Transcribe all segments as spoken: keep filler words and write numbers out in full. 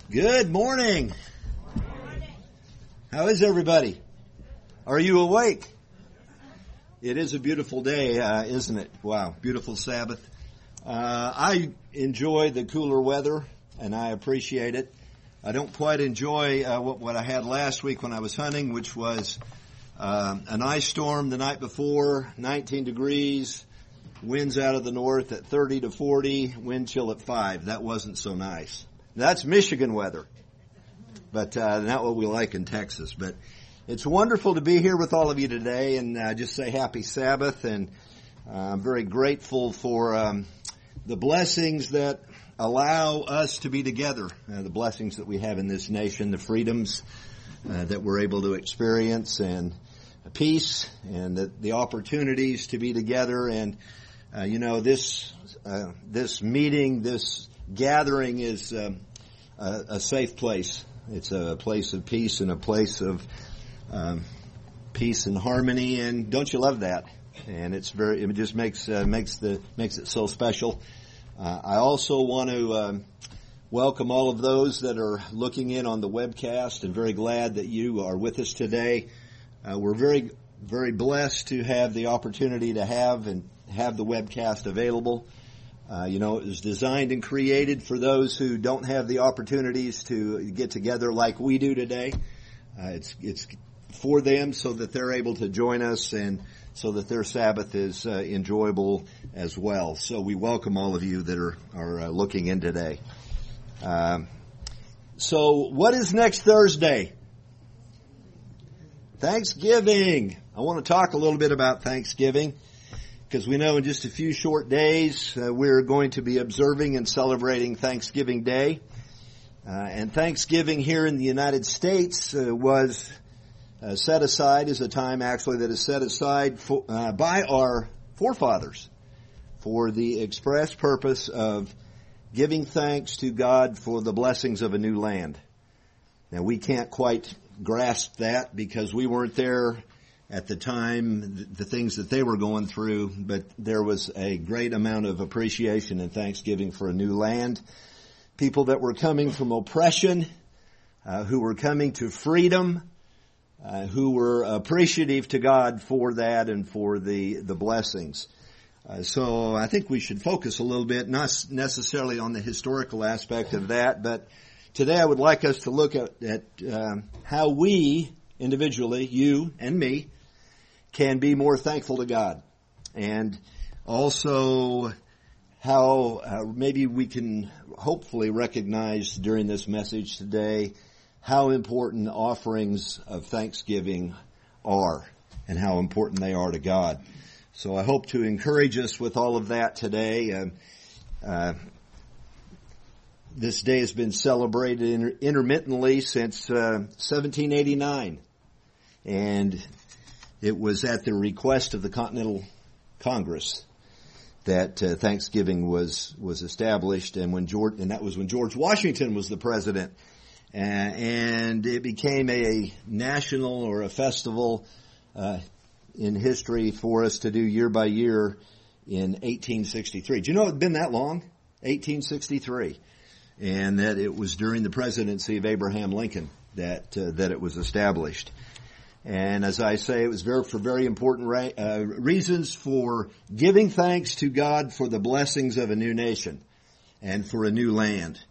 Good morning. How is everybody? Are you awake? It is a beautiful day, uh, isn't it? Wow, beautiful Sabbath. Uh, I enjoy the cooler weather, and I appreciate it. I don't quite enjoy uh, what, what I had last week when I was hunting, which was uh, an ice storm the night before, nineteen degrees, winds out of the north at thirty to forty, wind chill at five. That wasn't so nice. That's Michigan weather, but uh, not what we like in Texas. But it's wonderful to be here with all of you today, and uh, just say happy Sabbath. And uh, I'm very grateful for um, the blessings that allow us to be together, uh, the blessings that we have in this nation, the freedoms uh, that we're able to experience, and peace, and the, the opportunities to be together. And uh, you know, this uh, this meeting, this gathering is um, a, a safe place. It's a place of peace and a place of um, peace and harmony. And don't you love that? And it's very. It just makes uh, makes the makes it so special. Uh, I also want to um, welcome all of those that are looking in on the webcast, and very glad that you are with us today. Uh, we're very very blessed to have the opportunity to have and have the webcast available. Uh, you know, it was designed and created for those who don't have the opportunities to get together like we do today. Uh, it's it's for them so that they're able to join us and so that their Sabbath is uh, enjoyable as well. So we welcome all of you that are, are uh, looking in today. Um, so what is next Thursday? Thanksgiving. I want to talk a little bit about Thanksgiving, because we know in just a few short days uh, we're going to be observing and celebrating Thanksgiving Day. Uh, and Thanksgiving here in the United States uh, was uh, set aside as a time actually that is set aside for, uh, by our forefathers for the express purpose of giving thanks to God for the blessings of a new land. Now, we can't quite grasp that because we weren't there at the time, the things that they were going through, but there was a great amount of appreciation and thanksgiving for a new land. People that were coming from oppression, uh, who were coming to freedom, uh, who were appreciative to God for that and for the, the blessings. Uh, so I think we should focus a little bit, not necessarily on the historical aspect of that, but today I would like us to look at, at um, how we, individually, you and me, can be more thankful to God, and also how uh, maybe we can hopefully recognize during this message today how important offerings of thanksgiving are and how important they are to God. So I hope to encourage us with all of that today. Uh, uh, this day has been celebrated inter- intermittently since uh, seventeen eighty-nine, and it was at the request of the Continental Congress that uh, Thanksgiving was was established, and when George and that was when George Washington was the president, uh, and it became a national or a festival uh, in history for us to do year by year in eighteen sixty-three. Do you know it's been that long? eighteen sixty-three, and that it was during the presidency of Abraham Lincoln that uh, that it was established. And as I say, it was very, for very important ra- uh, reasons for giving thanks to God for the blessings of a new nation and for a new land.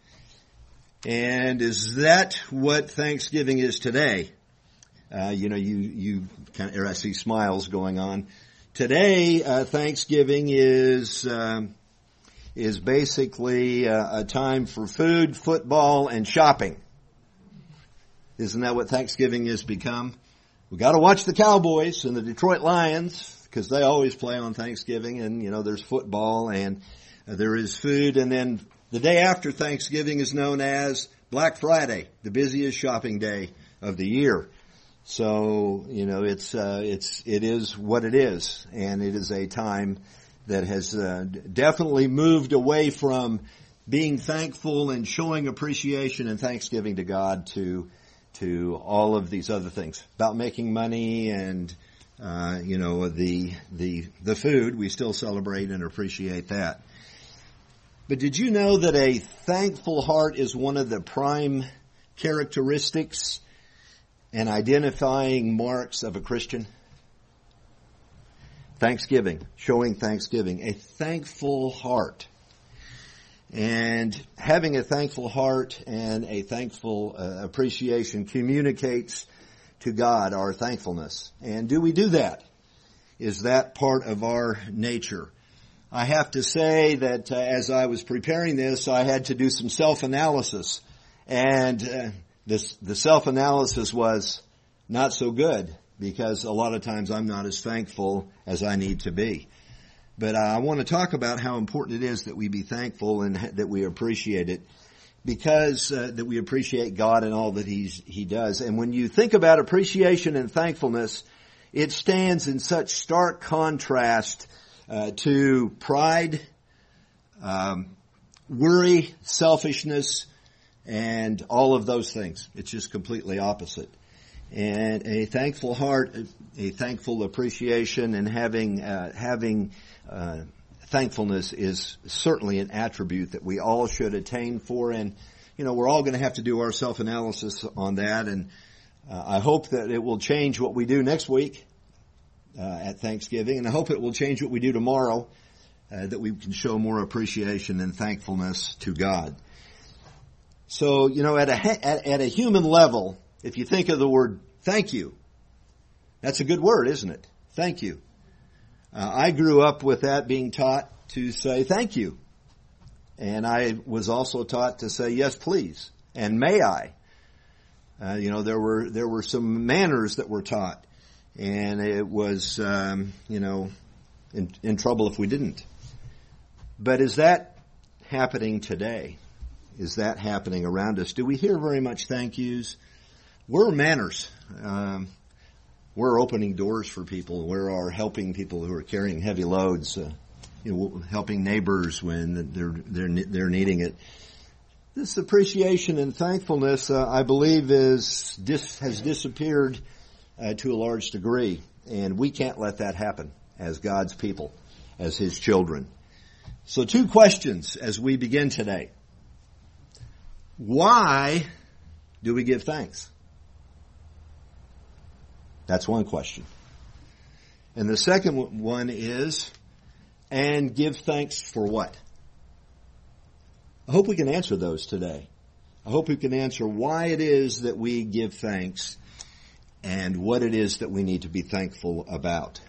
And is that what Thanksgiving is today? Uh, you know, you, you kind of, I see smiles going on. Today, uh, Thanksgiving is, um, is basically uh, a time for food, football, and shopping. Isn't that what Thanksgiving has become? We got to watch the Cowboys and the Detroit Lions because they always play on Thanksgiving, and you know there's football and uh, there is food, and then the day after Thanksgiving is known as Black Friday, the busiest shopping day of the year. So you know it's uh, it's it is what it is, and it is a time that has uh, definitely moved away from being thankful and showing appreciation and thanksgiving to God to to all of these other things about making money and, uh, you know, the, the, the food. We still celebrate and appreciate that. But did you know that a thankful heart is one of the prime characteristics and identifying marks of a Christian? Thanksgiving, showing thanksgiving, a thankful heart. And having a thankful heart and a thankful uh, appreciation communicates to God our thankfulness. And do we do that? Is that part of our nature? I have to say that uh, as I was preparing this, I had to do some self-analysis. And uh, this, the self-analysis was not so good because a lot of times I'm not as thankful as I need to be. But I want to talk about how important it is that we be thankful and that we appreciate it, because uh, that we appreciate God and all that He's He does. And when you think about appreciation and thankfulness, it stands in such stark contrast uh, to pride, um, worry, selfishness, and all of those things. It's just completely opposite. And a thankful heart, a thankful appreciation, and having uh, having uh, thankfulness is certainly an attribute that we all should attain for. And you know, we're all going to have to do our self-analysis on that. And uh, I hope that it will change what we do next week uh, at Thanksgiving, and I hope it will change what we do tomorrow, uh, that we can show more appreciation and thankfulness to God. So, you know, at a at, at a human level, if you think of the word thank you, that's a good word, isn't it? Thank you. Uh, I grew up with that, being taught to say thank you. And I was also taught to say yes, please, and may I. Uh, you know, there were there were some manners that were taught, and it was, um, you know, in, in trouble if we didn't. But is that happening today? Is that happening around us? Do we hear very much thank yous? We're manners. Um, we're opening doors for people. We're helping people who are carrying heavy loads. Uh, you know, helping neighbors when they're they're they're needing it. This appreciation and thankfulness, uh, I believe, is dis, has disappeared uh, to a large degree, and we can't let that happen as God's people, as His children. So, two questions as we begin today. Why do we give thanks? That's one question. And the second one is, and give thanks for what? I hope we can answer those today. I hope we can answer why it is that we give thanks and what it is that we need to be thankful about.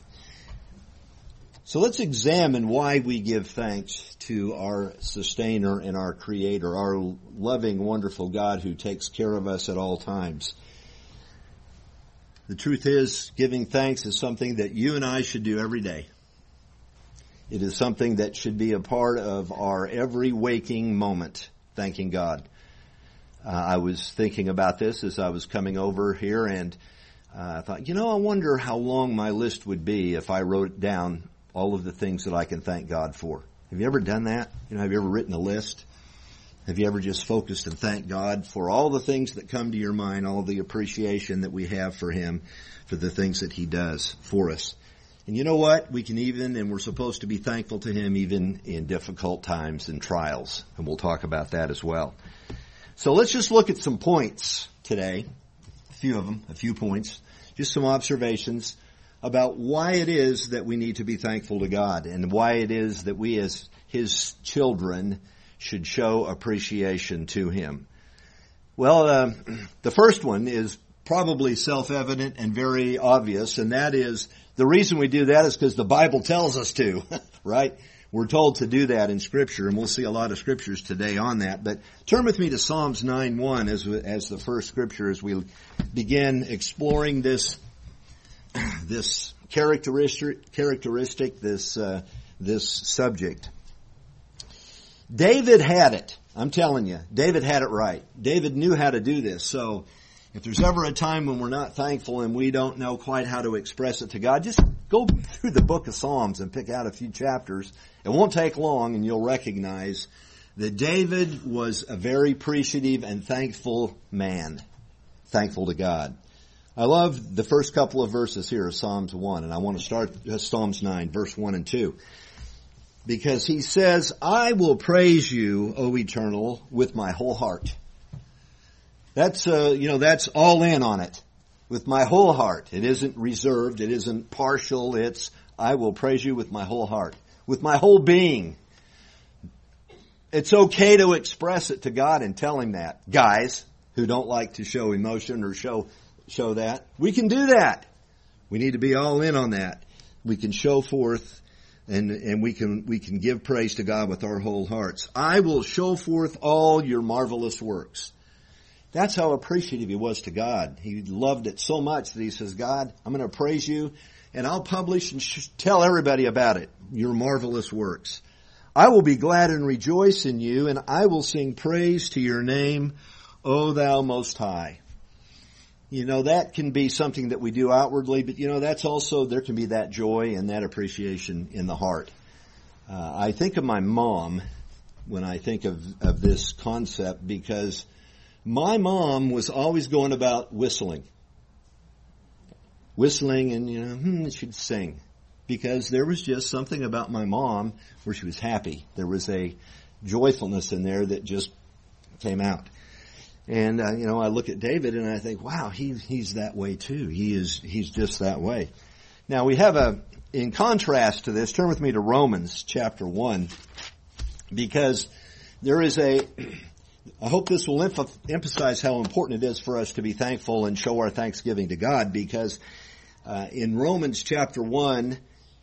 So let's examine why we give thanks to our sustainer and our creator, our loving, wonderful God who takes care of us at all times. The truth is, giving thanks is something that you and I should do every day. It is something that should be a part of our every waking moment, thanking God. Uh, I was thinking about this as I was coming over here, and uh, I thought, you know, I wonder how long my list would be if I wrote down all of the things that I can thank God for. Have you ever done that? You know, have you ever written a list? Have you ever just focused and thanked God for all the things that come to your mind, all the appreciation that we have for Him, for the things that He does for us? And you know what? We can even, and we're supposed to be thankful to Him even in difficult times and trials. And we'll talk about that as well. So let's just look at some points today. A few of them, a few points. Just some observations about why it is that we need to be thankful to God and why it is that we as His children should show appreciation to Him. Well, uh, the first one is probably self-evident and very obvious, and that is the reason we do that is because the Bible tells us to, right? We're told to do that in Scripture, and we'll see a lot of Scriptures today on that. But turn with me to Psalms nine one as, as the first Scripture as we begin exploring this this characteristic, characteristic this uh, this subject. David had it. I'm telling you, David had it right. David knew how to do this. So if there's ever a time when we're not thankful and we don't know quite how to express it to God, just go through the book of Psalms and pick out a few chapters. It won't take long, and you'll recognize that David was a very appreciative and thankful man, thankful to God. I love the first couple of verses here of Psalms one, and I want to start Psalms nine, verse one and two. because he says, I will praise you, O Eternal, with my whole heart. That's, uh, you know, that's all in on it. With my whole heart. It isn't reserved. It isn't partial. It's, I will praise you with my whole heart. With my whole being. It's okay to express it to God and tell Him that. Guys who don't like to show emotion or show, show that. We can do that. We need to be all in on that. We can show forth and, and we can, we can give praise to God with our whole hearts. I will show forth all your marvelous works. That's how appreciative he was to God. He loved it so much that he says, God, I'm going to praise you and I'll publish and sh- tell everybody about it, your marvelous works. I will be glad and rejoice in you, and I will sing praise to your name, O thou most high. You know, that can be something that we do outwardly, but you know, that's also, there can be that joy and that appreciation in the heart. Uh, I think of my mom when I think of, of this concept, because my mom was always going about whistling. Whistling and, you know, hmm, she'd sing. Because there was just something about my mom where she was happy. There was a joyfulness in there that just came out. And, uh, you know, I look at David and I think, wow, he, he's that way too. He is, he's just that way. Now we have a, in contrast to this, turn with me to Romans chapter one. Because there is a, I hope this will emph- emphasize how important it is for us to be thankful and show our thanksgiving to God, because uh, in Romans chapter one,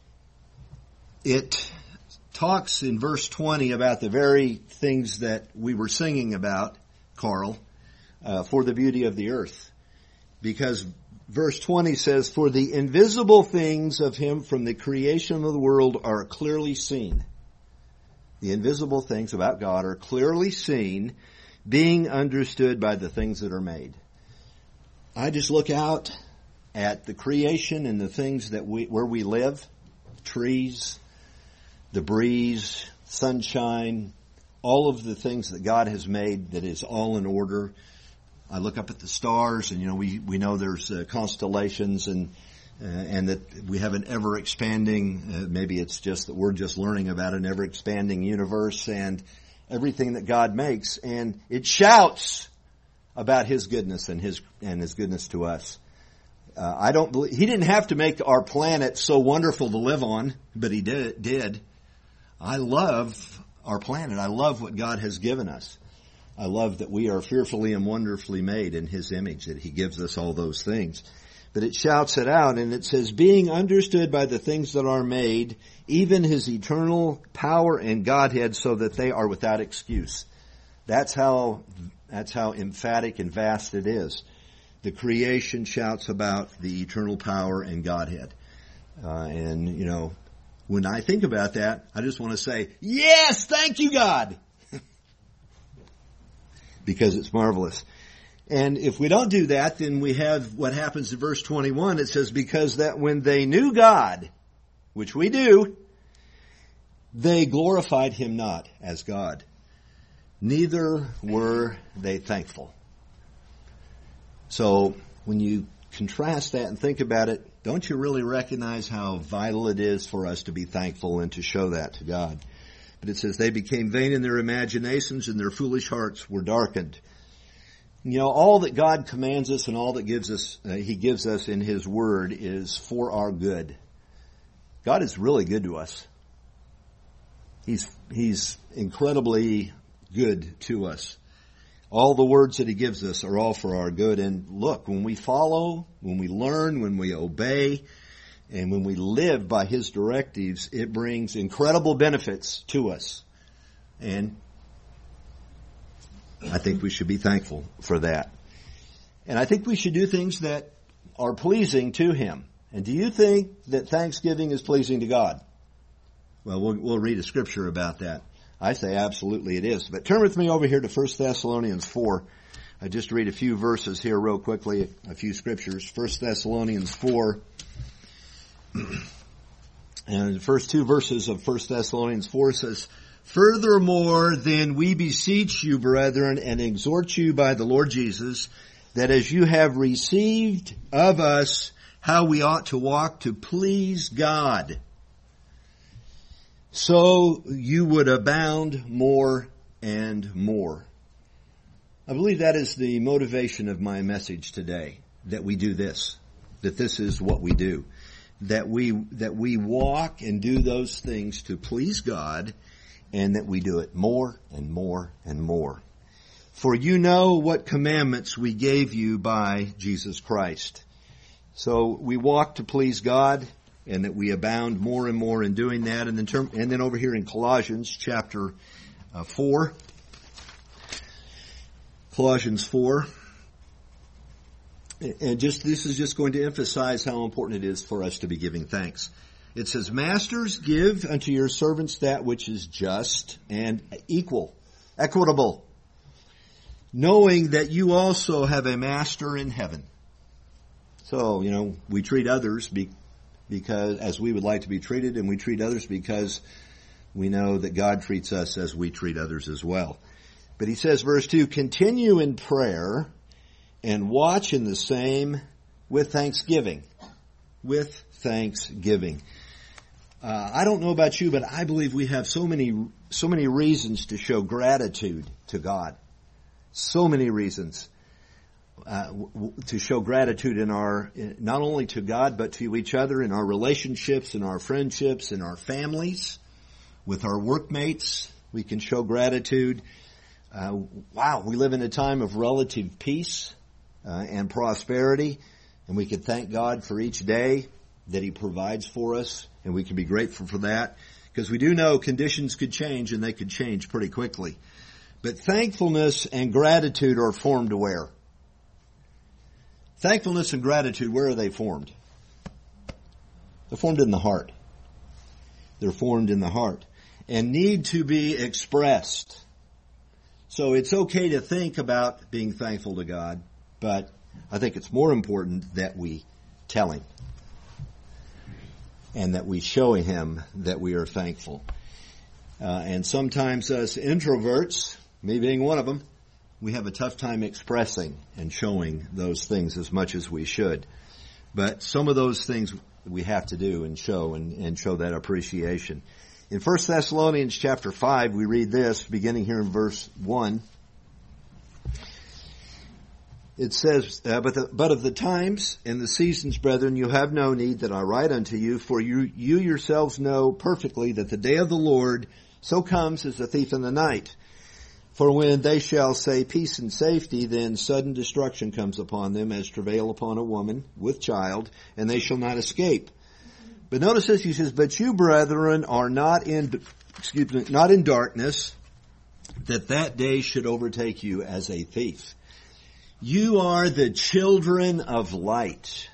it talks in verse twenty about the very things that we were singing about, Carl, uh, for the beauty of the earth. Because verse twenty says, for the invisible things of him from the creation of the world are clearly seen. The invisible things about God are clearly seen, being understood by the things that are made. I just look out at the creation and the things that we, where we live, trees, the breeze, sunshine, all of the things that God has made that is all in order. I look up at the stars and, you know, we, we know there's uh, constellations and, uh, and that we have an ever expanding, uh, maybe it's just that we're just learning about an ever expanding universe and everything that God makes, and it shouts about His goodness and His and His goodness to us. Uh, I don't believe He didn't have to make our planet so wonderful to live on, but He did. Did. I love our planet. I love what God has given us. I love that we are fearfully and wonderfully made in His image, that He gives us all those things. But it shouts it out, and it says, being understood by the things that are made, even His eternal power and Godhead, so that they are without excuse. That's how, that's how emphatic and vast it is. The creation shouts about the eternal power and Godhead. Uh, and, you know, when I think about that, I just want to say, yes, thank you, God! Because it's marvelous. And if we don't do that, then we have what happens in verse twenty-one. It says, because that when they knew God, which we do, they glorified Him not as God. Neither were they thankful. So when you contrast that and think about it, don't you really recognize how vital it is for us to be thankful and to show that to God? But it says, they became vain in their imaginations and their foolish hearts were darkened. You know, all that God commands us and all that gives us, uh, He gives us in His Word is for our good. God is really good to us. He's, He's incredibly good to us. All the words that He gives us are all for our good. And look, when we follow, when we learn, when we obey, and when we live by His directives, it brings incredible benefits to us. And I think we should be thankful for that. And I think we should do things that are pleasing to Him. And do you think that thanksgiving is pleasing to God? Well, we'll, we'll read a scripture about that. I say absolutely it is. But turn with me over here to First Thessalonians four. I just read a few verses here real quickly, a few scriptures. First Thessalonians four. And the first two verses of First Thessalonians four says, furthermore, then we beseech you, brethren, and exhort you by the Lord Jesus, that as you have received of us how we ought to walk to please God. so you would abound more and more. I believe that is the motivation of my message today, that we do this, that this is what we do, that we, that we walk and do those things to please God, and that we do it more and more and more. For you know what commandments we gave you by Jesus Christ. So we walk to please God, and that we abound more and more in doing that. And then, term, and then over here in Colossians chapter uh, four, Colossians four, and just this is just going to emphasize how important it is for us to be giving thanks. It says, "Masters, give unto your servants that which is just and equal, equitable, knowing that you also have a master in heaven." So, you know, we treat others be, because as we would like to be treated, and we treat others because we know that God treats us as we treat others as well. But he says, verse two, "Continue in prayer and watch in the same with thanksgiving." With thanksgiving. Uh, I don't know about you, but I believe we have so many, so many reasons to show gratitude to God. So many reasons uh, w- to show gratitude in our, not only to God, but to each other, in our relationships, in our friendships, in our families, with our workmates. We can show gratitude. Uh, wow, we live in a time of relative peace uh, and prosperity, and we can thank God for each day that He provides for us, and we can be grateful for that, because we do know conditions could change, and they could change pretty quickly. But thankfulness and gratitude are formed where? Thankfulness and gratitude, where are they formed? They're formed in the heart. They're formed in the heart and need to be expressed. So it's okay to think about being thankful to God, but I think it's more important that we tell Him and that we show Him that we are thankful. Uh, and sometimes us introverts, me being one of them, we have a tough time expressing and showing those things as much as we should. But some of those things we have to do and show and, and show that appreciation. In First Thessalonians chapter five, we read this, beginning here in verse one. It says, uh, but, the, but of the times and the seasons, brethren, you have no need that I write unto you, for you, you yourselves know perfectly that the day of the Lord so comes as a thief in the night. For when they shall say peace and safety, then sudden destruction comes upon them as travail upon a woman with child, and they shall not escape. But notice this, he says, but you, brethren, are not in, excuse me, not in darkness, that that day should overtake you as a thief. You are the children of light.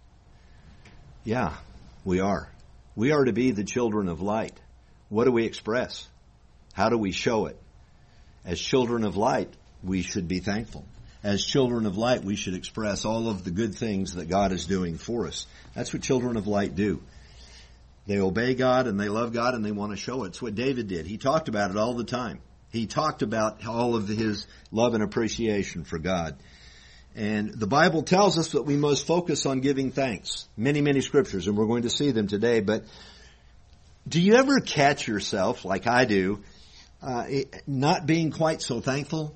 Yeah, we are. We are to be the children of light. What do we express? How do we show it? As children of light, we should be thankful. As children of light, we should express all of the good things that God is doing for us. That's what children of light do. They obey God and they love God and they want to show it. It's what David did. He talked about it all the time. He talked about all of his love and appreciation for God. And the Bible tells us that we must focus on giving thanks. Many, many scriptures, and we're going to see them today. But do you ever catch yourself, like I do, uh, not being quite so thankful?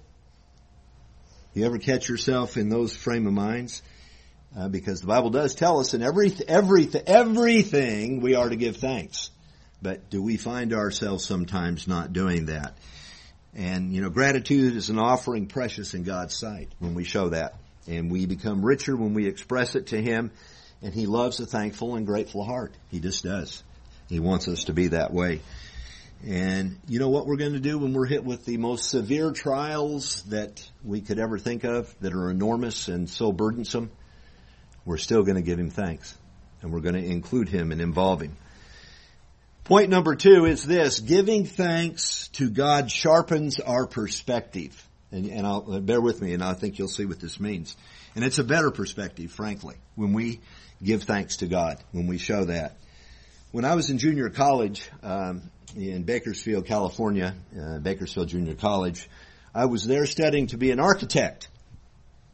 You ever catch yourself in those frame of minds? Uh, because the Bible does tell us in every, every, everything we are to give thanks. But do we find ourselves sometimes not doing that? And, you know, gratitude is an offering precious in God's sight when we show that. And we become richer when we express it to Him. And He loves a thankful and grateful heart. He just does. He wants us to be that way. And you know what we're going to do when we're hit with the most severe trials that we could ever think of, that are enormous and so burdensome? We're still going to give Him thanks. And we're going to include Him and involve Him. Point number two is this: giving thanks to God sharpens our perspective. And, and I'll, bear with me, and I think you'll see what this means. And it's a better perspective, frankly, when we give thanks to God, when we show that. When I was in junior college um, in Bakersfield, California, uh, Bakersfield Junior College, I was there studying to be an architect.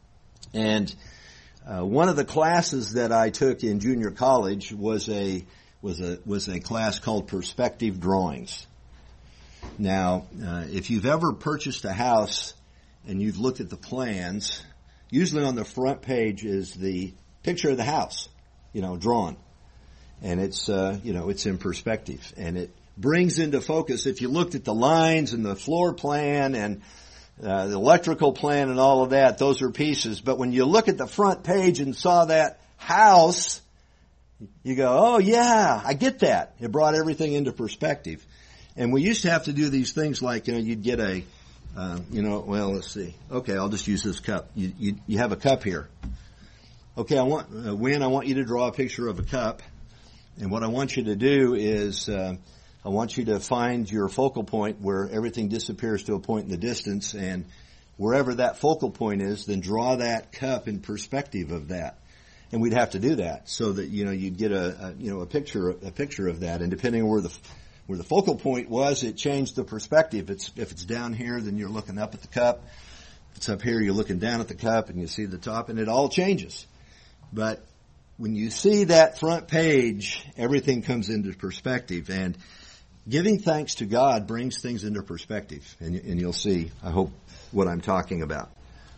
And uh, one of the classes that I took in junior college was a was a was a class called Perspective Drawings. Now, uh, if you've ever purchased a house and you've looked at the plans, usually on the front page is the picture of the house, you know, drawn. And it's, uh, you know, it's in perspective. And it brings into focus, if you looked at the lines and the floor plan and uh, the electrical plan and all of that, those are pieces. But when you look at the front page and saw that house, you go, oh yeah, I get that. It brought everything into perspective. And we used to have to do these things like, you know, you'd get a, uh, you know, well, let's see. Okay, I'll just use this cup. You, you, you have a cup here. Okay, I want, uh, Wynn, I want you to draw a picture of a cup. And what I want you to do is, uh, I want you to find your focal point where everything disappears to a point in the distance. And wherever that focal point is, then draw that cup in perspective of that. And we'd have to do that so that, you know, you'd get a, a you know, a picture, a picture of that. And depending on where the, where the focal point was, it changed the perspective. It's, if it's down here, then you're looking up at the cup. If it's up here, you're looking down at the cup and you see the top, and it all changes. But when you see that front page, everything comes into perspective. And giving thanks to God brings things into perspective. And, and you'll see, I hope, what I'm talking about.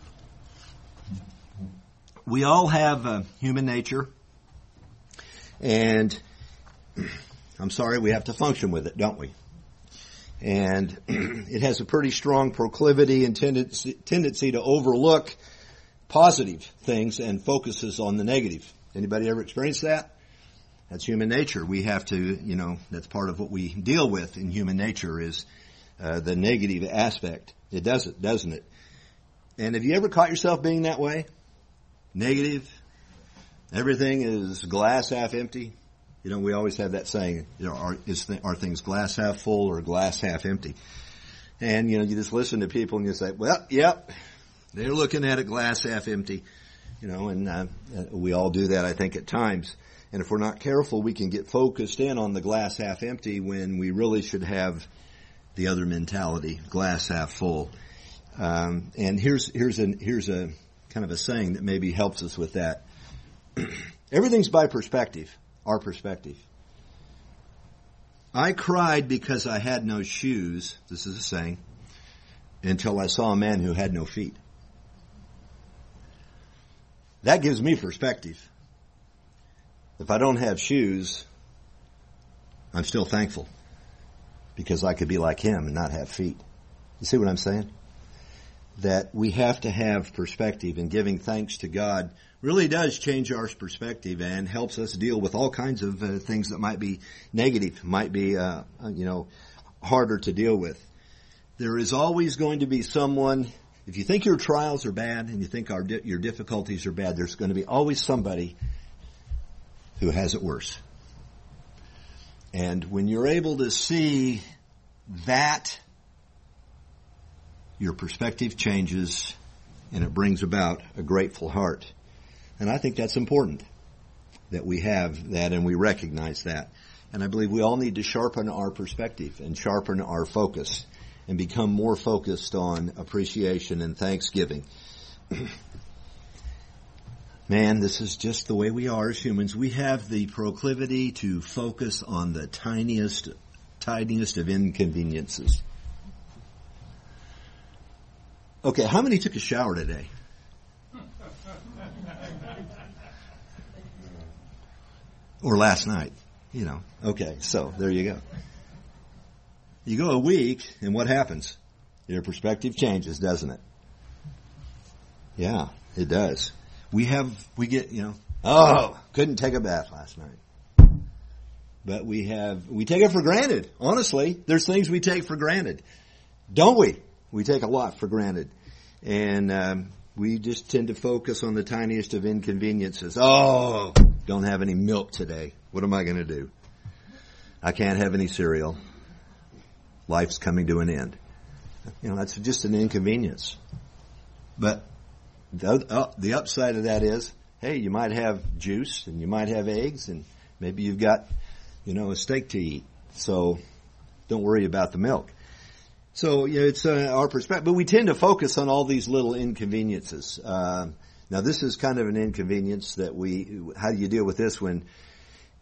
We all have uh, human nature. And I'm sorry, we have to function with it, don't we? And it has a pretty strong proclivity and tendency, tendency to overlook positive things and focuses on the negative. Anybody ever experienced that? That's human nature. We have to, you know, that's part of what we deal with in human nature is uh, the negative aspect. It does it, doesn't it? And have you ever caught yourself being that way? Negative? Everything is glass half empty? You know, we always have that saying, you know, are, is th- are things glass half full or glass half empty? And, you know, you just listen to people and you say, well, yep, they're looking at it glass half empty. You know, and uh, we all do that, I think, at times. And if we're not careful, we can get focused in on the glass half empty when we really should have the other mentality, glass half full. Um, and here's here's a here's a kind of a saying that maybe helps us with that. Everything's by perspective. Our perspective. I cried because I had no shoes, this is a saying, until I saw a man who had no feet. That gives me perspective. If I don't have shoes, I'm still thankful because I could be like him and not have feet. You see what I'm saying? That we have to have perspective, and giving thanks to God really does change our perspective and helps us deal with all kinds of uh, things that might be negative, might be, uh, you know, harder to deal with. There is always going to be someone, if you think your trials are bad and you think our di- your difficulties are bad, there's going to be always somebody who has it worse. And when you're able to see that, your perspective changes and it brings about a grateful heart. And I think that's important that we have that and we recognize that. And I believe we all need to sharpen our perspective and sharpen our focus and become more focused on appreciation and thanksgiving. Man, this is just the way we are as humans. We have the proclivity to focus on the tiniest, tiniest of inconveniences. Okay, how many took a shower today? Or last night, you know. Okay, so there you go. You go a week, and what happens? Your perspective changes, doesn't it? Yeah, it does. We have, we get, you know, oh, couldn't take a bath last night. But we have, we take it for granted. Honestly, there's things we take for granted. Don't we? We take a lot for granted. And um, we just tend to focus on the tiniest of inconveniences. Oh, don't have any milk today. What am I going to do? I can't have any cereal. Life's coming to an end. You know, that's just an inconvenience. But the, uh, the upside of that is, hey, you might have juice and you might have eggs and maybe you've got, you know, a steak to eat. So don't worry about the milk. So, you know, it's uh, our perspective, but we tend to focus on all these little inconveniences. Uh, now, this is kind of an inconvenience that we, how do you deal with this when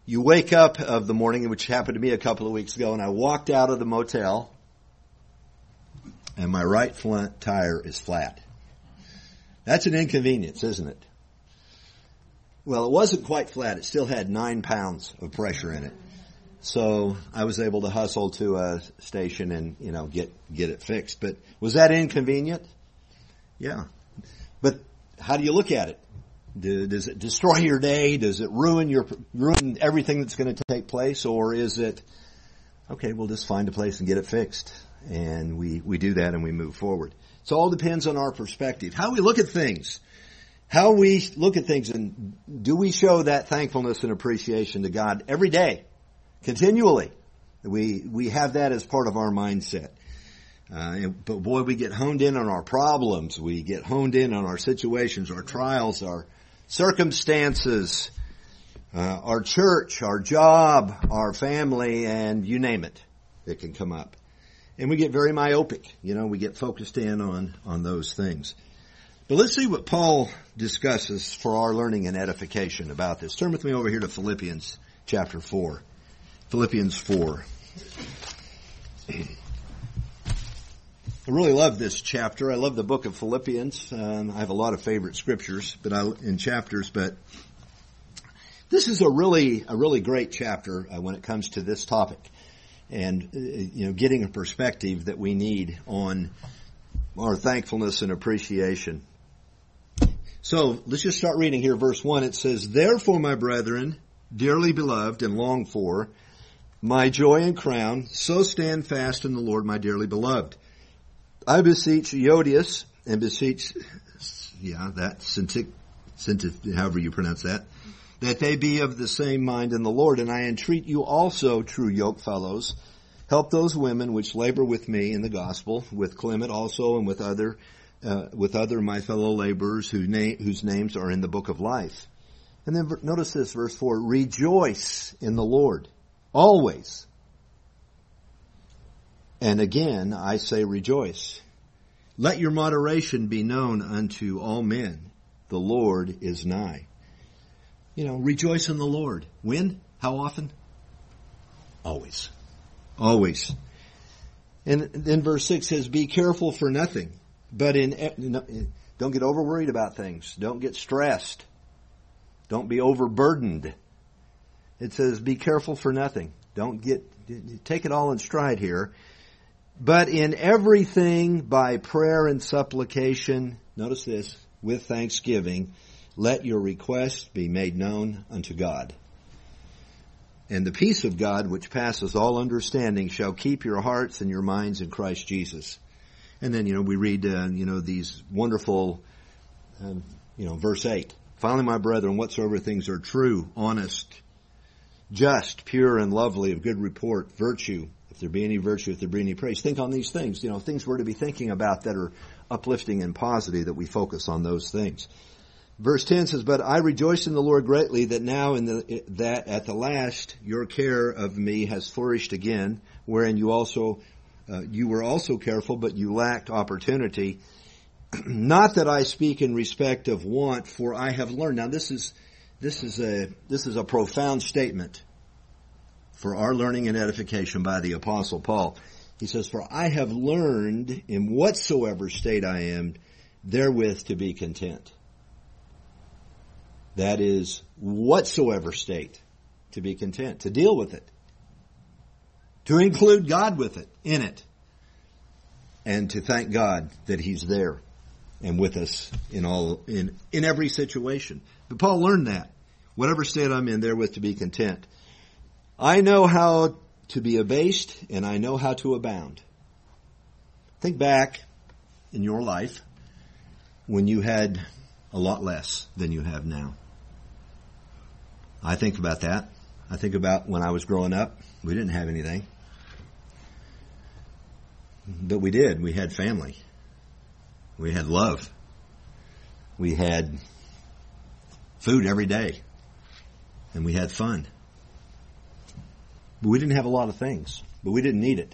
You wake up of the morning, which happened to me a couple of weeks ago, and I walked out of the motel, and my right front tire is flat. That's an inconvenience, isn't it? Well, it wasn't quite flat. It still had nine pounds of pressure in it. So I was able to hustle to a station and, you know, get, get it fixed. But was that inconvenient? Yeah. But how do you look at it? Does it destroy your day? Does it ruin your, ruin everything that's going to take place? Or is it, okay, we'll just find a place and get it fixed. And we, we do that and we move forward. So it all depends on our perspective. How we look at things. How we look at things, and do we show that thankfulness and appreciation to God every day? Continually. We, we have that as part of our mindset. Uh, but boy, we get honed in on our problems. We get honed in on our situations, our trials, our circumstances, uh, our church, our job, our family, and you name it. It can come up. And we get very myopic. You know, we get focused in on, on those things. But let's see what Paul discusses for our learning and edification about this. Turn with me over here to Philippians chapter four. Philippians four. I really love this chapter. I love the book of Philippians. Um, I have a lot of favorite scriptures, but I, in chapters, but this is a really, a really great chapter uh, when it comes to this topic, and uh, you know, getting a perspective that we need on our thankfulness and appreciation. So let's just start reading here. Verse one. It says, "Therefore, my brethren, dearly beloved and longed for, my joy and crown, so stand fast in the Lord, my dearly beloved. I beseech Euodias and beseech, yeah, that, however you pronounce that, that they be of the same mind in the Lord. And I entreat you also, true yoke fellows, help those women which labor with me in the gospel, with Clement also, and with other, uh, with other my fellow laborers whose, name, whose names are in the book of life." And then notice this, verse four, "Rejoice in the Lord, always. And again, I say rejoice. Let your moderation be known unto all men. The Lord is nigh." You know, rejoice in the Lord. When? How often? Always. Always. And then verse six says, "Be careful for nothing, but in, don't get over worried about things. Don't get stressed. Don't be overburdened." It says, be careful for nothing. Don't get, take it all in stride here. "But in everything by prayer and supplication," notice this, "with thanksgiving, let your requests be made known unto God. And the peace of God, which passes all understanding, shall keep your hearts and your minds in Christ Jesus." And then, you know, we read, uh, you know, these wonderful, um, you know, verse eight. "Finally, my brethren, whatsoever things are true, honest, just, pure, and lovely, of good report, virtue, if there be any virtue, if there be any praise, think on these things." You know, things we're to be thinking about that are uplifting and positive, that we focus on those things. Verse ten says, "But I rejoice in the Lord greatly that now in the, that at the last your care of me has flourished again, wherein you also, uh, you were also careful, but you lacked opportunity. Not that I speak in respect of want, for I have learned." Now this is, this is a, this is a profound statement for our learning and edification by the Apostle Paul. He says, "For I have learned in whatsoever state I am, therewith to be content." That is, whatsoever state, to be content, to deal with it, to include God with it, in it, and to thank God that He's there and with us in all, in, in every situation. But Paul learned that. Whatever state I'm in, therewith to be content. "I know how to be abased, and I know how to abound." Think back in your life when you had a lot less than you have now. I think about that. I think about when I was growing up. We didn't have anything. But we did. We had family. We had love. We had food every day. And we had fun. But we didn't have a lot of things. But we didn't need it.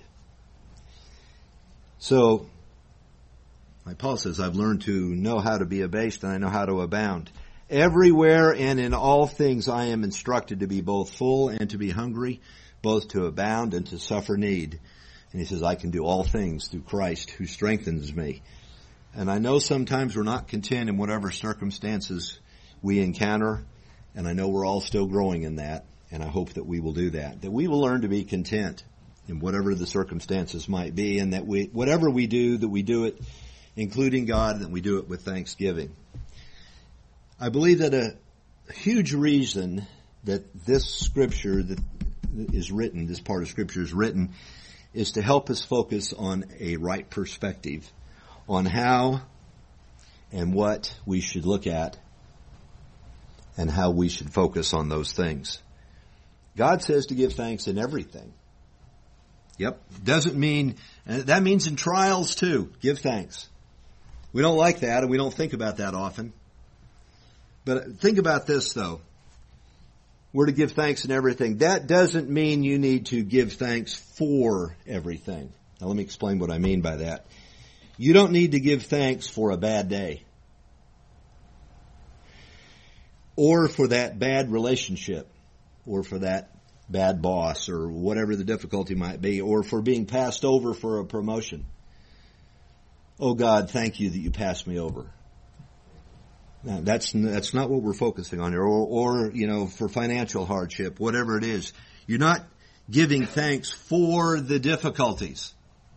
So, like Paul says, I've learned to know how to be abased and I know how to abound. Everywhere and in all things I am instructed to be both full and to be hungry, both to abound and to suffer need. And he says, I can do all things through Christ who strengthens me. And I know sometimes we're not content in whatever circumstances we encounter, and I know we're all still growing in that, and I hope that we will do that. That we will learn to be content in whatever the circumstances might be, and that we, whatever we do, that we do it including God, and that we do it with thanksgiving. I believe that a huge reason that this scripture that is written, this part of scripture is written, is to help us focus on a right perspective on how and what we should look at and how we should focus on those things. God says to give thanks in everything. Yep. Doesn't mean, that means in trials too. Give thanks. We don't like that and we don't think about that often. But think about this though. We're to give thanks in everything. That doesn't mean you need to give thanks for everything. Now let me explain what I mean by that. You don't need to give thanks for a bad day. Or for that bad relationship. Or for that bad boss. Or whatever the difficulty might be. Or for being passed over for a promotion. Oh God, thank you that you passed me over. Now, that's that's not what we're focusing on here. Or, or, you know, for financial hardship, whatever it is. You're not giving thanks for the difficulties.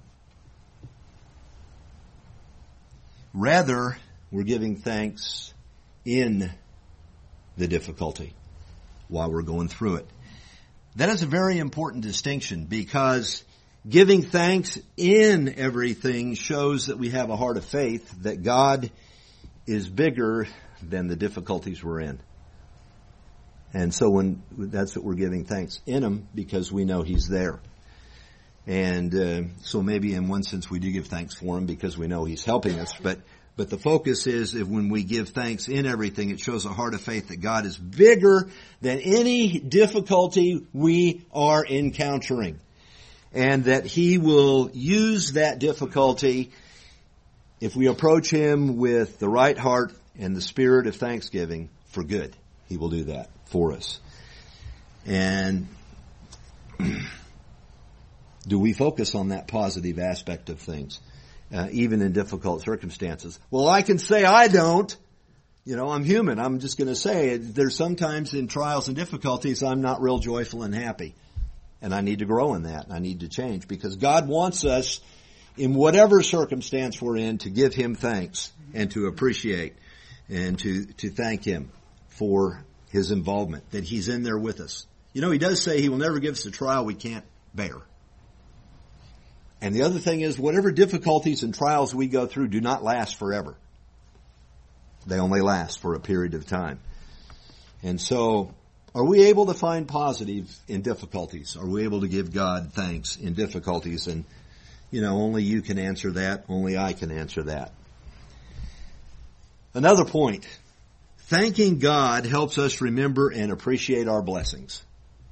Rather, we're giving thanks in the difficulty while we're going through it. That is a very important distinction because giving thanks in everything shows that we have a heart of faith, that God is bigger than the difficulties we're in. And so when that's what we're giving thanks in Him because we know He's there. And uh, so maybe in one sense we do give thanks for Him because we know He's helping us. But but the focus is if when we give thanks in everything, it shows a heart of faith that God is bigger than any difficulty we are encountering. And that He will use that difficulty if we approach Him with the right heart and the spirit of thanksgiving for good. He will do that for us. And do we focus on that positive aspect of things, uh, even in difficult circumstances? Well, I can say I don't. You know, I'm human. I'm just going to say there's sometimes in trials and difficulties I'm not real joyful and happy. And I need to grow in that. I need to change because God wants us in whatever circumstance we're in to give Him thanks and to appreciate and to, to thank Him for His involvement, that He's in there with us. You know, He does say He will never give us a trial we can't bear. And the other thing is, whatever difficulties and trials we go through do not last forever. They only last for a period of time. And so, are we able to find positive in difficulties? Are we able to give God thanks in difficulties? And, you know, only you can answer that. Only I can answer that. Another point. Thanking God helps us remember and appreciate our blessings.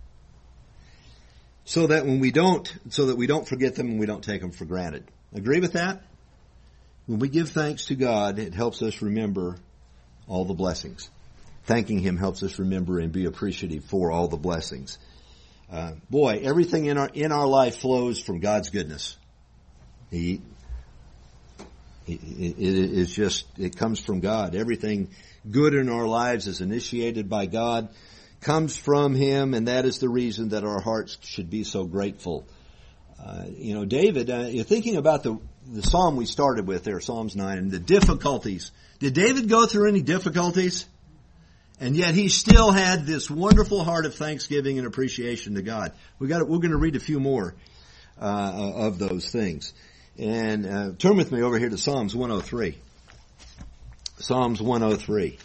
So that when we don't, so that we don't forget them and we don't take them for granted. Agree with that? When we give thanks to God, it helps us remember all the blessings. Thanking Him helps us remember and be appreciative for all the blessings. Uh, boy, everything in our in our life flows from God's goodness. He, it, it is just, it comes from God. Everything good in our lives is initiated by God, comes from Him, and that is the reason that our hearts should be so grateful. Uh, you know, David, uh, you're thinking about the, the psalm we started with there, Psalms nine, and the difficulties. Did David go through any difficulties? And yet he still had this wonderful heart of thanksgiving and appreciation to God. We got, we're going to read a few more uh, of those things. And uh, turn with me over here to Psalms one oh three. Psalms one oh three.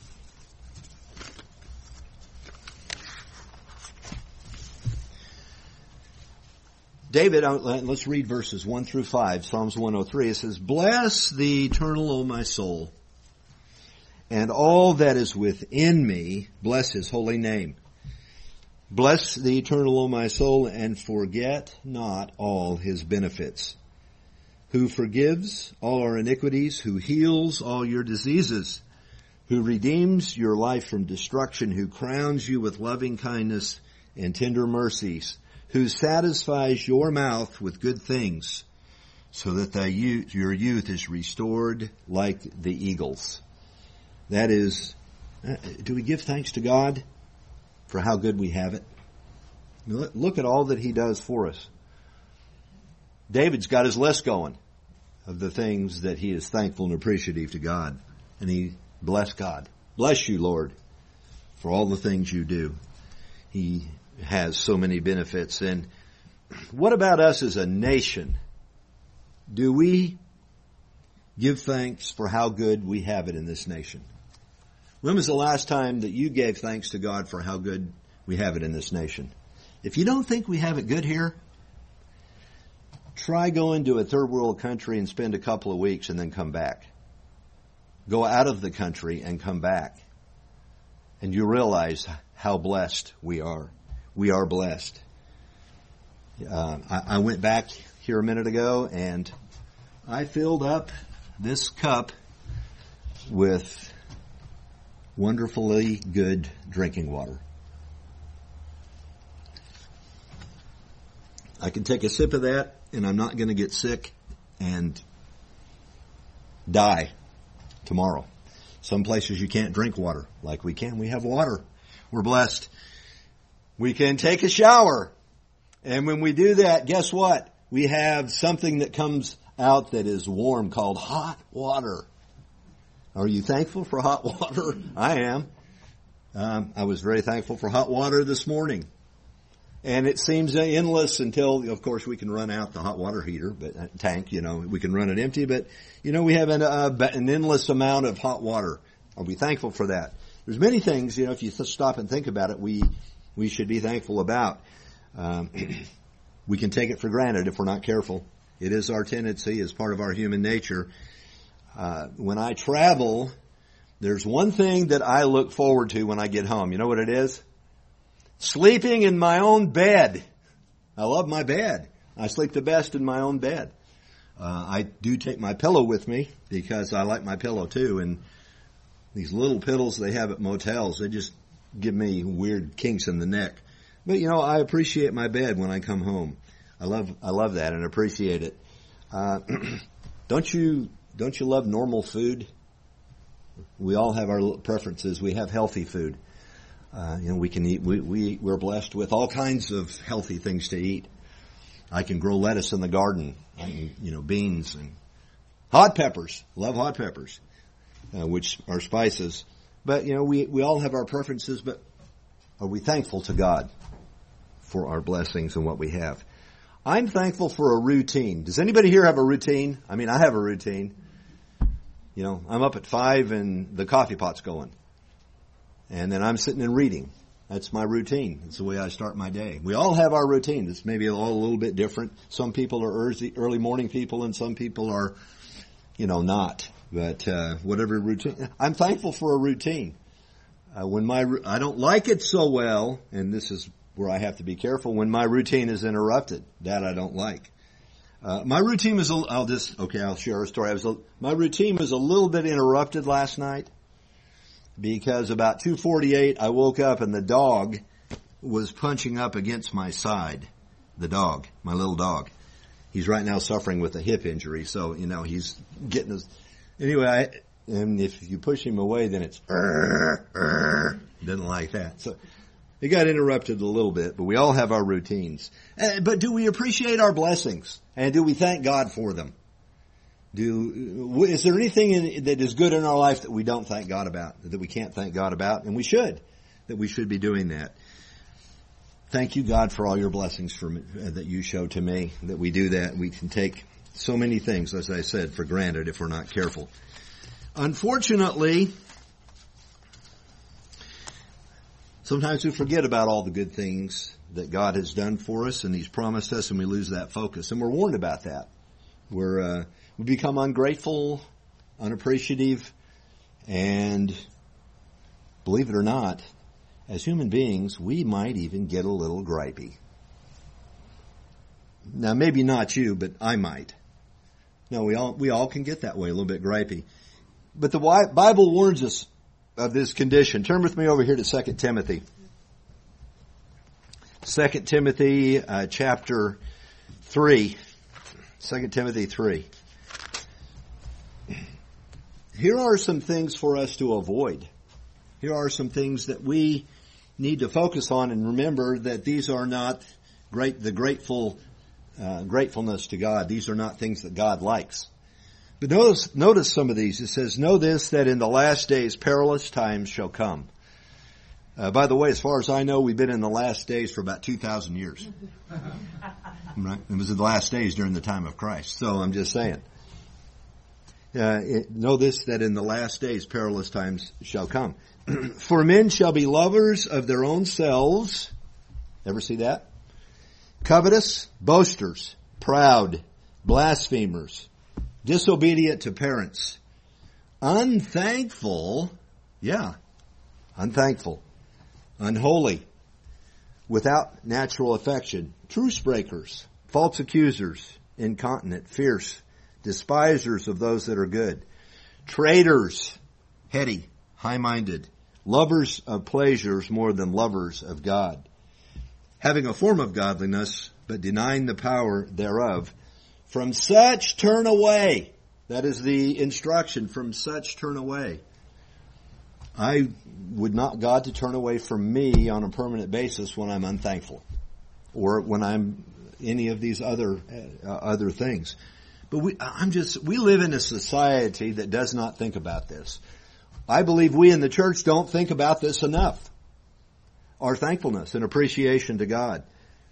David, let's read verses one through five, Psalms one oh three. It says, "Bless the Eternal, O my soul, and all that is within me, bless His holy name. Bless the Eternal, O my soul, and forget not all His benefits, who forgives all our iniquities, who heals all your diseases, who redeems your life from destruction, who crowns you with loving kindness and tender mercies, who satisfies your mouth with good things, so that the youth, your youth is restored like the eagles. That is, do we give thanks to God for how good we have it? Look at all that He does for us. David's got his list going of the things that he is thankful and appreciative to God. And he blessed God. Bless you, Lord, for all the things you do. He has so many benefits. And what about us as a nation? Do we give thanks for how good we have it in this nation? When was the last time that you gave thanks to God for how good we have it in this nation? If you don't think we have it good here, try going to a third world country and spend a couple of weeks and then come back. Go out of the country and come back. And you realize how blessed we are. We are blessed. Uh, I, I went back here a minute ago and I filled up this cup with wonderfully good drinking water. I can take a sip of that and I'm not going to get sick and die tomorrow. Some places you can't drink water like we can. We have water. We're blessed. We can take a shower. And when we do that, guess what? We have something that comes out that is warm called hot water. Are you thankful for hot water? I am. Um, I was very thankful for hot water this morning. And it seems endless until, of course, we can run out the hot water heater, but uh, tank, you know, we can run it empty. But, you know, we have an, uh, an endless amount of hot water. Are we thankful for that? There's many things, you know, if you stop and think about it, we we should be thankful about. Um, we can take it for granted if we're not careful. It is our tendency as part of our human nature. Uh, when I travel, there's one thing that I look forward to when I get home. You know what it is? Sleeping in my own bed. I love my bed. I sleep the best in my own bed. Uh, I do take my pillow with me because I like my pillow too. And these little pillows they have at motels, they just give me weird kinks in the neck. But you know, I appreciate my bed when I come home. I love, I love that and appreciate it. Uh, don't you, don't you love normal food? We all have our preferences. We have healthy food. Uh, you know, we can eat, we, we, we're blessed with all kinds of healthy things to eat. I can grow lettuce in the garden, I can, you know, beans and hot peppers. Love hot peppers, uh, which are spices. But, you know, we, we all have our preferences, but are we thankful to God for our blessings and what we have? I'm thankful for a routine. Does anybody here have a routine? I mean, I have a routine. You know, I'm up at five and the coffee pot's going. And then I'm sitting and reading. That's my routine. It's the way I start my day. We all have our routine. It's maybe all a little bit different. Some people are early, early morning people and some people are, you know, not. But, uh, whatever routine. I'm thankful for a routine. Uh, when my, I don't like it so well, and this is where I have to be careful, when my routine is interrupted. That I don't like. Uh, my routine was, a, I'll just, okay, I'll share a story. I was, a, my routine was a little bit interrupted last night. Because about two forty-eight, I woke up and the dog was punching up against my side. The dog, my little dog. He's right now suffering with a hip injury, so, you know, he's getting his, anyway, I, and if you push him away, then it's, uh, uh, didn't like that. So, it got interrupted a little bit, but we all have our routines. Uh, but do we appreciate our blessings? And do we thank God for them? Do, is there anything in, that is good in our life that we don't thank God about, that we can't thank God about? And we should, that we should be doing that. Thank you, God, for all your blessings for me, uh, that you show to me, that we do that. We can take so many things, as I said, for granted if we're not careful. Unfortunately, sometimes we forget about all the good things that God has done for us and He's promised us, and we lose that focus. And we're warned about that. We're, uh, we become ungrateful, unappreciative, and believe it or not, as human beings, we might even get a little gripey. Now, maybe not you, but I might. No, we all, we all can get that way, a little bit gripey. But the Bible warns us of this condition. Turn with me over here to Second Timothy. Second Timothy uh, chapter three. Second Timothy three. Here are some things for us to avoid. Here are some things that we need to focus on and remember that these are not great, the grateful, uh, gratefulness to God. These are not things that God likes. But notice, notice some of these. It says, know this, that in the last days perilous times shall come. Uh, by the way, as far as I know, we've been in the last days for about two thousand years. Right? It was in the last days during the time of Christ. So I'm just saying. Uh, it, know this, that in the last days perilous times shall come. For men shall be lovers of their own selves. Ever see that? Covetous, boasters, proud, blasphemers, disobedient to parents, unthankful, yeah, unthankful, unholy, without natural affection, truce breakers, false accusers, incontinent, fierce, despisers of those that are good, traitors, heady, high-minded, lovers of pleasures more than lovers of God, having a form of godliness, but denying the power thereof. From such turn away. That is the instruction. From such turn away. I would not God to turn away from me on a permanent basis when I'm unthankful, or when I'm any of these other uh, other things. But we, I'm just, we live in a society that does not think about this. I believe we in the church don't think about this enough. Our thankfulness and appreciation to God.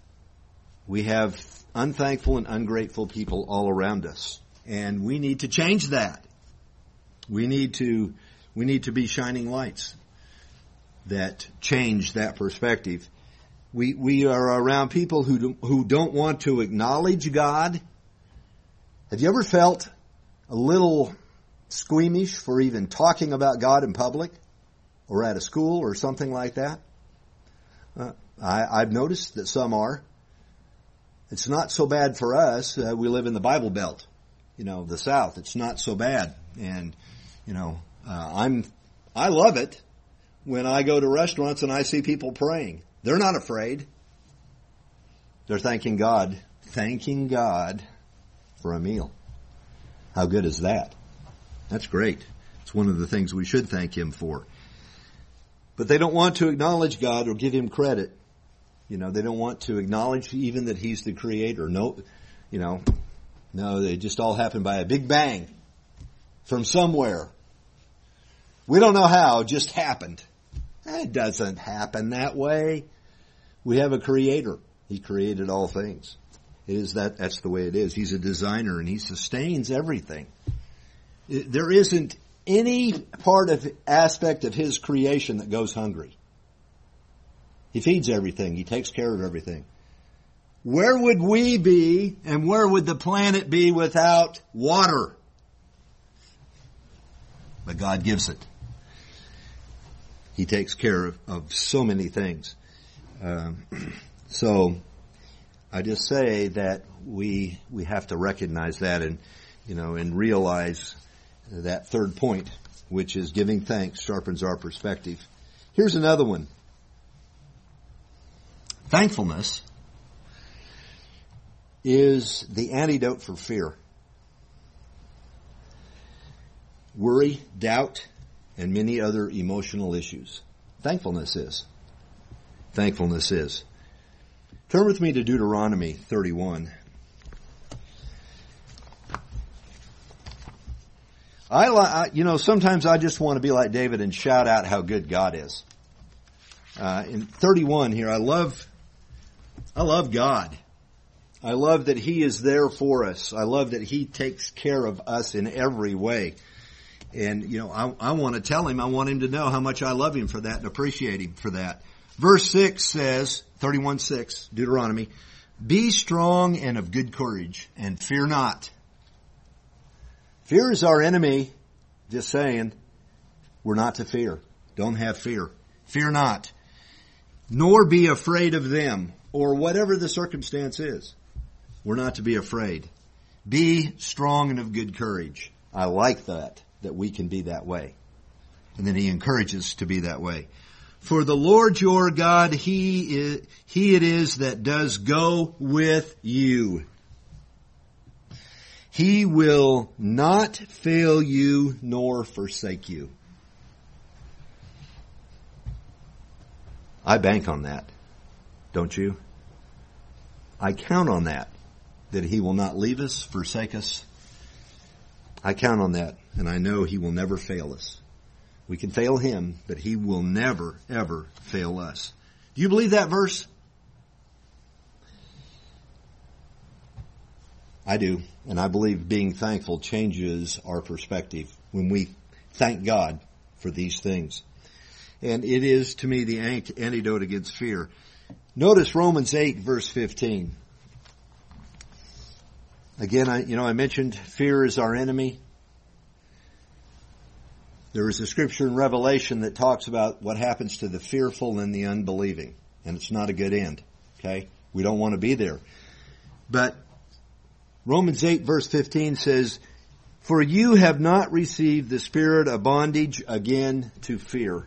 We have unthankful and ungrateful people all around us. And we need to change that. We need to, we need to be shining lights that change that perspective. We, we are around people who, do, who don't want to acknowledge God. Have you ever felt a little squeamish for even talking about God in public or at a school or something like that? Uh, I, I've noticed that some are. It's not so bad for us. Uh, we live in the Bible Belt, you know, the South. It's not so bad. And, you know, uh, I'm, I love it when I go to restaurants and I see people praying. They're not afraid. They're thanking God, thanking God for a meal. How good is that? That's great. It's one of the things we should thank Him for. But they don't want to acknowledge God or give Him credit. You know, they don't want to acknowledge even that He's the Creator. No, you know, no, they just all happened by a big bang from somewhere. We don't know how, it just happened. It doesn't happen that way. We have a Creator. He created all things. It is that, that's the way it is. He's a designer and He sustains everything. There isn't any part of aspect of His creation that goes hungry. He feeds everything. He takes care of everything. Where would we be and where would the planet be without water? But God gives it. He takes care of, of so many things. Um, so I just say that we we have to recognize that and, you know, and realize that third point, which is giving thanks sharpens our perspective. Here's another one. Thankfulness is the antidote for fear. Worry, doubt, and many other emotional issues. Thankfulness is. Thankfulness is. Turn with me to Deuteronomy thirty-one. I, I, you know, sometimes I just want to be like David and shout out how good God is. Uh, in thirty-one here, I love, I love God. I love that He is there for us. I love that He takes care of us in every way. And, you know, I, I want to tell Him, I want Him to know how much I love Him for that and appreciate Him for that. Verse six says, thirty-one six, Deuteronomy, be strong and of good courage and fear not. Fear is our enemy. Just saying, we're not to fear. Don't have fear. Fear not. Nor be afraid of them, or whatever the circumstance is. We're not to be afraid. Be strong and of good courage. I like that, that we can be that way. And then he encourages to be that way. For the Lord your God, he is, he it is that does go with you. He will not fail you nor forsake you. I bank on that, don't you? I count on that, that he will not leave us, forsake us. I count on that, and I know he will never fail us. We can fail him, but he will never, ever fail us. Do you believe that verse? I do, and I believe being thankful changes our perspective when we thank God for these things. And it is, to me, the antidote against fear. Notice Romans eight, verse fifteen. Again, I, you know, I mentioned fear is our enemy. There is a scripture in Revelation that talks about what happens to the fearful and the unbelieving. And it's not a good end. Okay? We don't want to be there. But Romans eight verse fifteen says, for you have not received the spirit of bondage again to fear,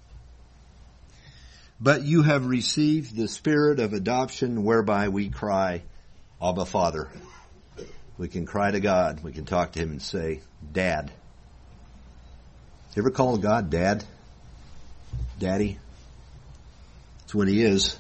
but you have received the spirit of adoption whereby we cry, Abba, Father. We can cry to God. We can talk to him and say, Dad. You ever call God Dad? Daddy? That's what he is.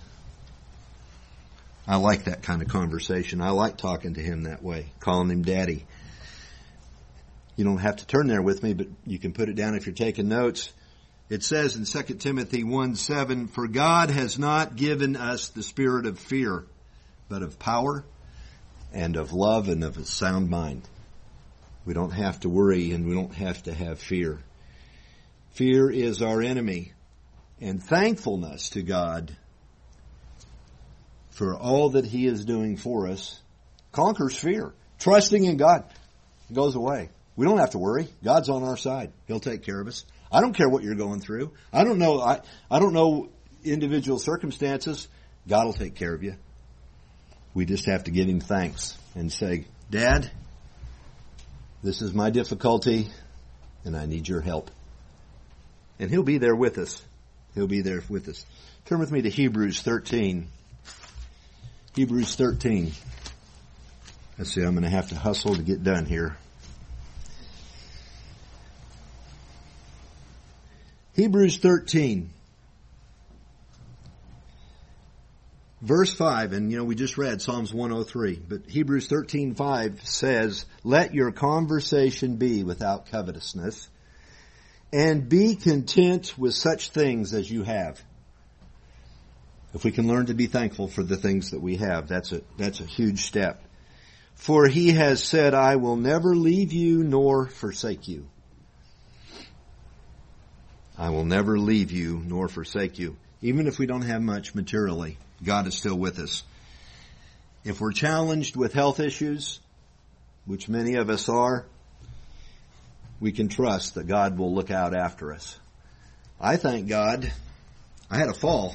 I like that kind of conversation. I like talking to him that way, calling him Daddy. You don't have to turn there with me, but you can put it down if you're taking notes. It says in Second Timothy one seven, for God has not given us the spirit of fear, but of power and of love and of a sound mind. We don't have to worry and we don't have to have fear. Fear is our enemy, and thankfulness to God for all that he is doing for us conquers fear. Trusting in God goes away. We don't have to worry. God's on our side. He'll take care of us. I don't care what you're going through. I don't know, I, I don't know individual circumstances. God will take care of you. We just have to give him thanks and say, Dad, this is my difficulty and I need your help. And he'll be there with us. He'll be there with us. Turn with me to Hebrews thirteen. Hebrews thirteen. Let's see, I'm going to have to hustle to get done here. Hebrews thirteen. Verse five, and you know, we just read Psalms one oh three, but Hebrews thirteen five says, let your conversation be without covetousness, and be content with such things as you have. If we can learn to be thankful for the things that we have, that's a, that's a huge step. For he has said, I will never leave you nor forsake you. I will never leave you nor forsake you. Even if we don't have much materially, God is still with us. If we're challenged with health issues, which many of us are, we can trust that God will look out after us. I thank God. I had a fall.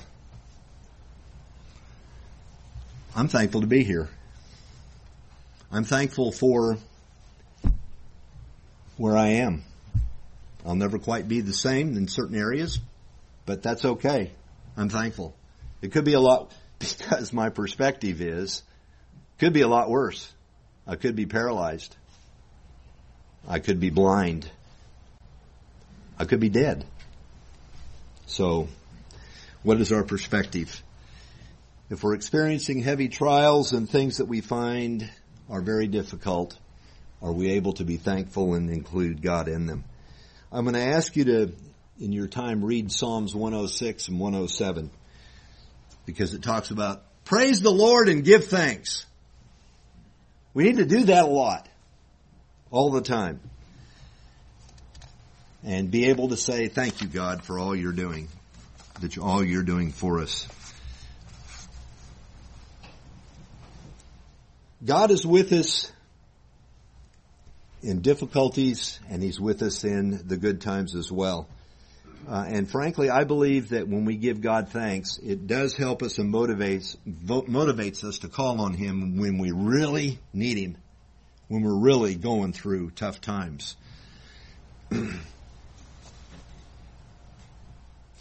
I'm thankful to be here. I'm thankful for where I am. I'll never quite be the same in certain areas, but that's okay. I'm thankful. It could be a lot, because my perspective is, could be a lot worse. I could be paralyzed. I could be blind. I could be dead. So, what is our perspective? If we're experiencing heavy trials and things that we find are very difficult, are we able to be thankful and include God in them? I'm going to ask you to, in your time, read Psalms one oh six and one oh seven, because it talks about praise the Lord and give thanks. We need to do that a lot, all the time, and be able to say thank you, God, for all you're doing, that you, all you're doing for us. God is with us in difficulties, and he's with us in the good times as well. Uh, and frankly, I believe that when we give God thanks, it does help us and motivates motivates us to call on him when we really need him, when we're really going through tough times.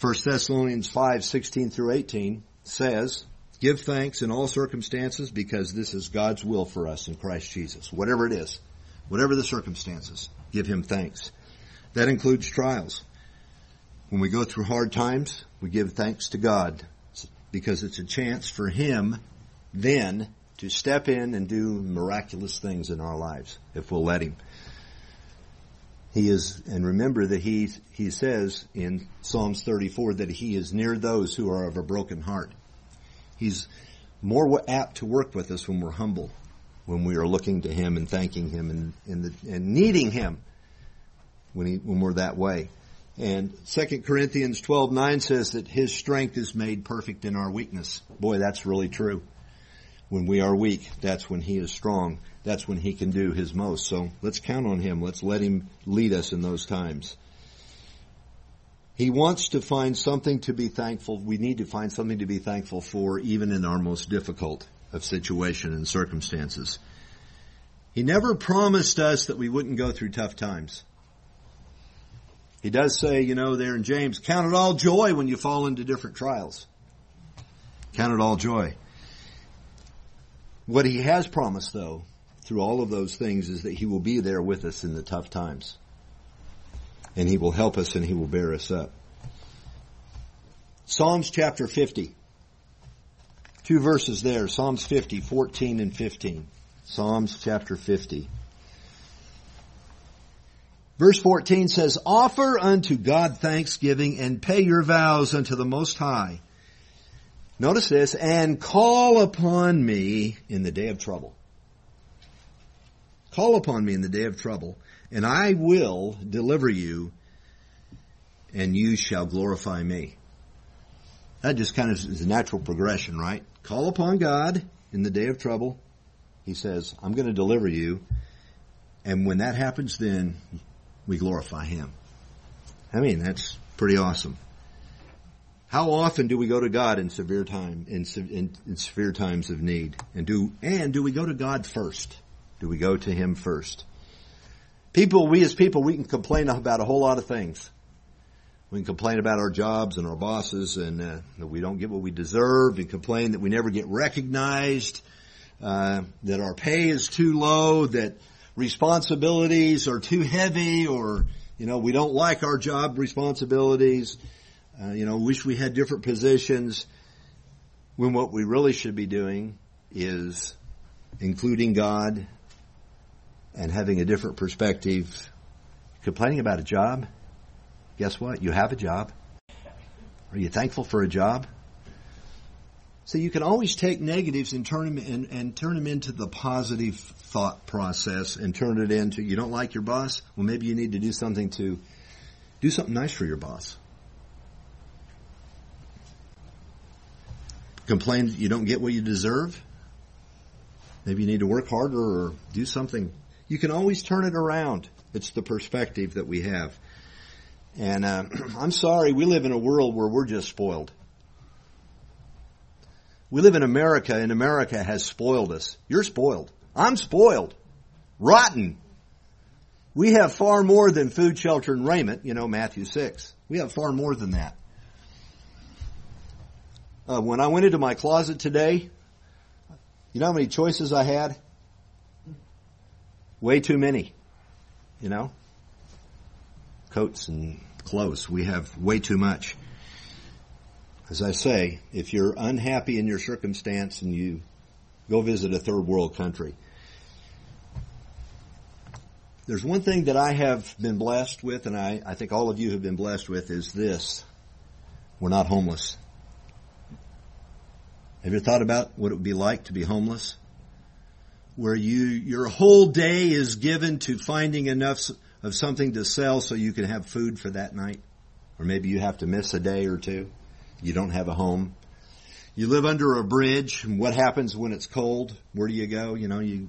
First Thessalonians five, sixteen through eighteen says, give thanks in all circumstances because this is God's will for us in Christ Jesus. Whatever it is, whatever the circumstances, give Him thanks. That includes trials. When we go through hard times, we give thanks to God because it's a chance for Him then to step in and do miraculous things in our lives if we'll let Him. He is, and remember that he, he says in Psalms thirty-four that He is near those who are of a broken heart. He's more apt to work with us when we're humble, when we are looking to Him and thanking Him and, and, the, and needing Him when, he, when we're that way. And Second Corinthians twelve nine says that His strength is made perfect in our weakness. Boy, that's really true. When we are weak, that's when He is strong. That's when He can do His most. So let's count on Him. Let's let Him lead us in those times. He wants to find something to be thankful. We need to find something to be thankful for even in our most difficult of situation and circumstances. He never promised us that we wouldn't go through tough times. He does say, you know, there in James, count it all joy when you fall into different trials. Count it all joy. What He has promised, though, through all of those things is that He will be there with us in the tough times. And He will help us and He will bear us up. Psalms chapter fifty. Two verses there. Psalms fifty, fourteen and fifteen. Psalms chapter fifty. Verse fourteen says, offer unto God thanksgiving and pay your vows unto the Most High. Notice this, and call upon me in the day of trouble. Call upon me in the day of trouble, and I will deliver you, and you shall glorify me. That just kind of is a natural progression, right? Call upon God in the day of trouble. He says, I'm going to deliver you. And when that happens, then we glorify Him. I mean, that's pretty awesome. How often do we go to God in severe time, in, in, in severe times of need? And do, and do we go to God first? Do we go to Him first? People, we as people, we can complain about a whole lot of things. We can complain about our jobs and our bosses and uh, that we don't get what we deserve, and complain that we never get recognized, uh, that our pay is too low, that responsibilities are too heavy, or, you know, we don't like our job responsibilities, uh, you know, wish we had different positions, when what we really should be doing is including God and having a different perspective. Complaining about a job? Guess what? You have a job. Are you thankful for a job? So you can always take negatives and turn them in, and turn them into the positive thought process and turn it into, you don't like your boss? Well, maybe you need to do something to do something nice for your boss. Complain that you don't get what you deserve? Maybe you need to work harder or do something. You can always turn it around. It's the perspective that we have. And uh, I'm sorry, we live in a world where we're just spoiled. We live in America, and America has spoiled us. You're spoiled. I'm spoiled. Rotten. We have far more than food, shelter, and raiment, you know, Matthew six. We have far more than that. Uh, when I went into my closet today, you know how many choices I had? Way too many, you know? Coats and clothes. We have way too much. As I say, if you're unhappy in your circumstance and you go visit a third world country, there's one thing that I have been blessed with, and I, I think all of you have been blessed with, is this. We're not homeless. Have you thought about what it would be like to be homeless? Where you, your whole day is given to finding enough of something to sell so you can have food for that night. Or maybe you have to miss a day or two. You don't have a home. You live under a bridge. And what happens when it's cold? Where do you go? You know, you...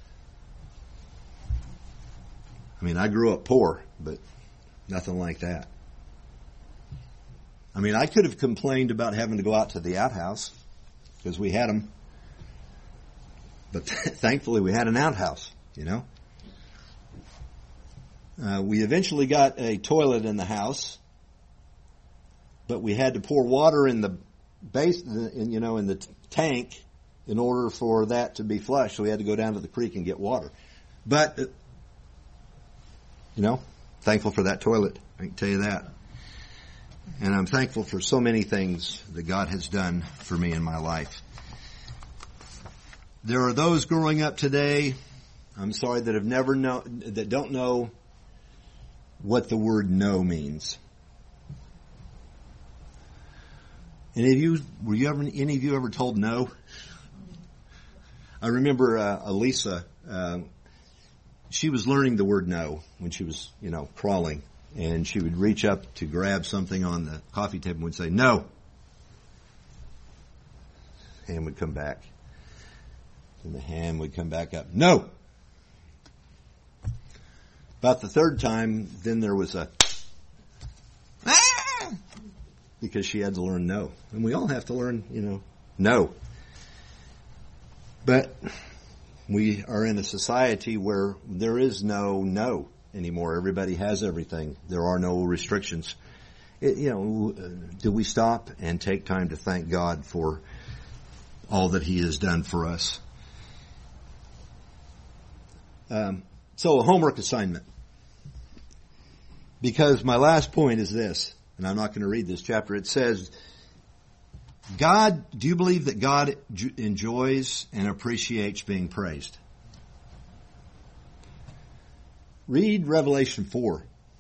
I mean, I grew up poor, but nothing like that. I mean, I could have complained about having to go out to the outhouse because we had them. But thankfully we had an outhouse, you know. Uh, we eventually got a toilet in the house. but we had to pour water in the base, in, you know, in the tank in order for that to be flushed. So we had to go down to the creek and get water. But, you know, thankful for that toilet. I can tell you that. And I'm thankful for so many things that God has done for me in my life. There are those growing up today, I'm sorry, that have never know, that don't know what the word no means. Any of you, were you ever, any of you ever told no? I remember, uh, Elisa, uh, she was learning the word no when she was, you know, crawling, and she would reach up to grab something on the coffee table and would say, no. Hand would come back. And the hand would come back up. No! About the third time, then there was a ah! Because she had to learn no. And we all have to learn, you know, no. But we are in a society where there is no no anymore. Everybody has everything. There are no restrictions. It, you know, do we stop and take time to thank God for all that He has done for us? Um, so a homework assignment. Because my last point is this, and I'm not going to read this chapter. It says, God, do you believe that God enjoys and appreciates being praised? Read Revelation four.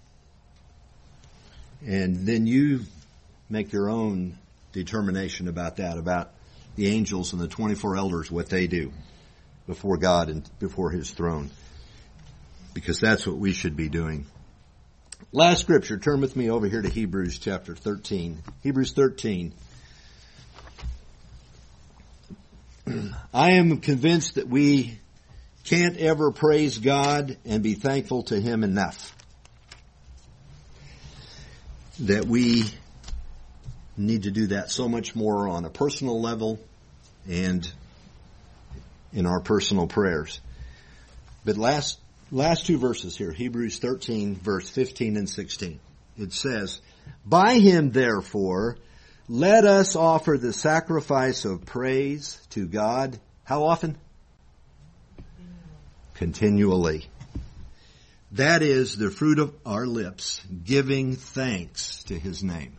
And then you make your own determination about that, about the angels and the twenty-four elders, what they do before God and before His throne. Because that's what we should be doing. Last scripture, turn with me over here to Hebrews chapter thirteen. Hebrews thirteen. I am convinced that we can't ever praise God and be thankful to Him enough. That we need to do that so much more on a personal level and in our personal prayers. But last last two verses here, Hebrews thirteen, verse fifteen and sixteen. It says, by Him therefore, let us offer the sacrifice of praise to God. How often? Continually. That is the fruit of our lips, giving thanks to His name.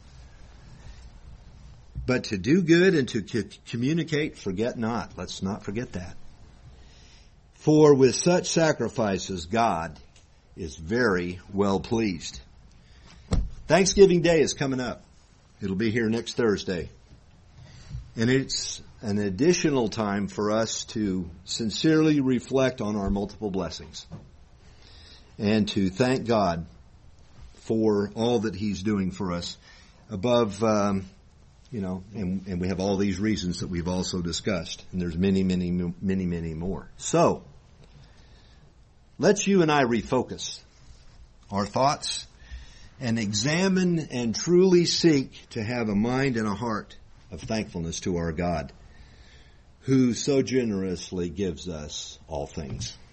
But to do good and to communicate, forget not. Let's not forget that. For with such sacrifices, God is very well pleased. Thanksgiving Day is coming up. It'll be here next Thursday. And it's an additional time for us to sincerely reflect on our multiple blessings and to thank God for all that He's doing for us above, um, you know, and, and we have all these reasons that we've also discussed. And there's many, many, many, many more. So, let's you and I refocus our thoughts and examine and truly seek to have a mind and a heart of thankfulness to our God, who so generously gives us all things.